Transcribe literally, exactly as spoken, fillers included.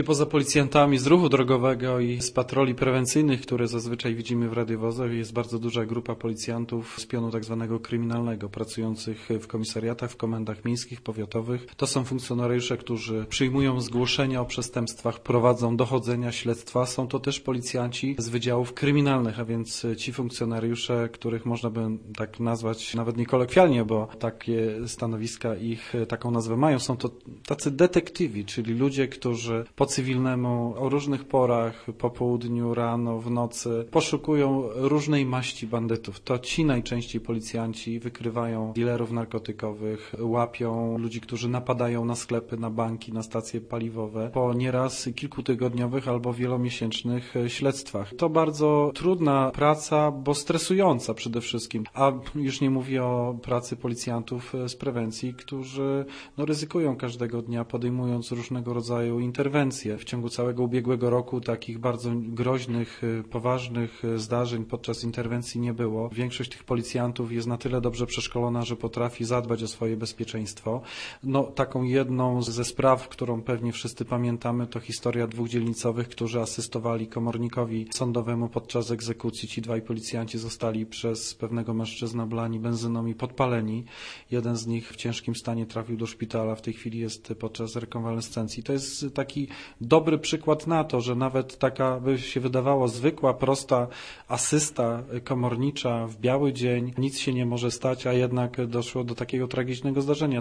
Poza policjantami z ruchu drogowego i z patroli prewencyjnych, które zazwyczaj widzimy w radiowozach, jest bardzo duża grupa policjantów z pionu tak zwanego kryminalnego, pracujących w komisariatach, w komendach miejskich, powiatowych. To są funkcjonariusze, którzy przyjmują zgłoszenia o przestępstwach, prowadzą dochodzenia, śledztwa. Są to też policjanci z wydziałów kryminalnych, a więc ci funkcjonariusze, których można by tak nazwać nawet nie kolokwialnie, bo takie stanowiska ich taką nazwę mają. Są to tacy detektywi, czyli ludzie, którzy po cywilnemu o różnych porach, po południu, rano, w nocy poszukują różnej maści bandytów. To ci najczęściej policjanci wykrywają dealerów narkotykowych, łapią ludzi, którzy napadają na sklepy, na banki, na stacje paliwowe po nieraz kilkutygodniowych albo wielomiesięcznych śledztwach. To bardzo trudna praca, bo stresująca przede wszystkim, a już nie mówię o pracy policjantów z prewencji, którzy no, ryzykują każdego dnia, podejmując różnego rodzaju interwencje. W ciągu całego ubiegłego roku takich bardzo groźnych, poważnych zdarzeń podczas interwencji nie było. Większość tych policjantów jest na tyle dobrze przeszkolona, że potrafi zadbać o swoje bezpieczeństwo. No, taką jedną ze spraw, którą pewnie wszyscy pamiętamy, to historia dwóch dzielnicowych, którzy asystowali komornikowi sądowemu podczas egzekucji. Ci dwaj policjanci zostali przez pewnego mężczyznę oblani benzyną i podpaleni. Jeden z nich w ciężkim stanie trafił do szpitala, w tej chwili jest podczas rekonwalescencji. To jest taki dobry przykład na to, że nawet taka, by się wydawało, zwykła, prosta asysta komornicza w biały dzień, nic się nie może stać, a jednak doszło do takiego tragicznego zdarzenia.